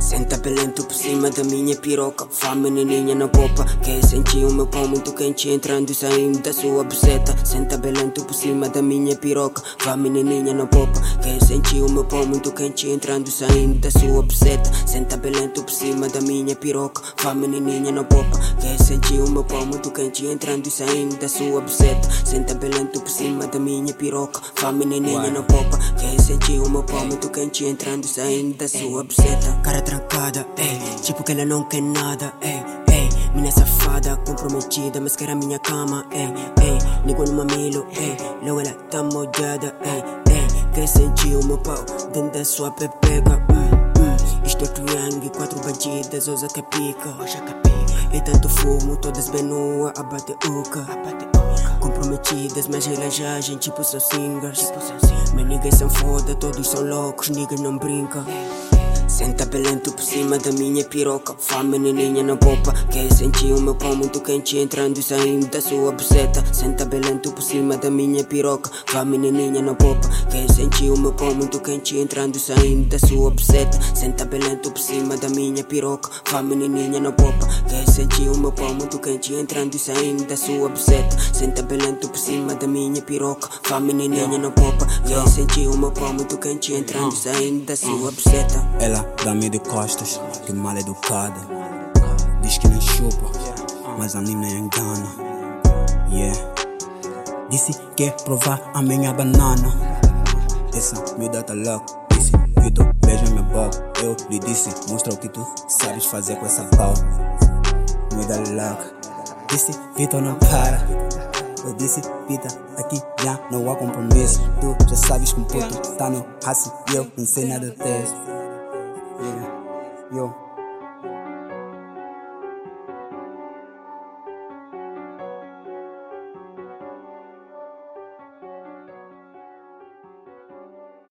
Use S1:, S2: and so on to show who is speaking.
S1: Senta belento por cima da minha piroca. Vá menininha na popa. Quer sentir o meu pão muito quente entrando e saindo da sua buceta. Senta belento por cima da minha piroca. Vá menininha na popa. Quer sentir o meu pão muito quente entrando e saindo da sua buceta. Senta belento por cima da minha piroca. Vá menininha na popa. Quer sentir o meu pão muito quente entrando e saindo da sua buceta. Senta belento por cima da minha piroca. Vá menininha na popa. Quer sentir o meu pão muito quente entrando e saindo da sua buceta. Cara trancada, ei, tipo que ela não quer nada, ei, ei. Mina safada, comprometida, mas quer a minha cama, ei, ei. Ligo no mamilo, ei, logo ela tá molhada, ei, ei. Quer sentir o meu pau dentro da sua pepeca, Isto é triângulo, 4 bandidas, hoje que pica, E tanto fumo, todas bem nua, a bate uca. Comprometidas, mas relaxagem, tipo são singers. Mas niggas são foda, todos são loucos, niggas não brinca. Senta belento por cima da minha piroca. Vá menininha na popa. Quer sentir o meu pão muito quente entrando e saindo da sua buceta. Senta belento por cima da minha piroca. Vá menininha na popa. Quer sentir o meu pão muito quente entrando e saindo da sua buceta. Senta belento por cima da minha piroca. Vá menininha na popa. Quer sentir o meu pão muito quente entrando e saindo da sua buceta. Senta belento por cima da minha piroca. Vá menininha na popa. Quer sentir o meu pão muito quente entrando e saindo da sua buceta.
S2: Ela dá-me de costas, que mal educada. Diz que não chupa, mas a mim não engana. Disse que quer provar a minha banana. Essa miúda tá louca. Disse, Vitor, beija minha boca. Eu lhe disse, mostra o que tu sabes fazer com essa boca. Miúda louca. Disse, Vitor, não para. Eu disse, Pita, aqui já não há compromisso. Tu já sabes que um puto tá no raço e eu não sei nada disso. Yo.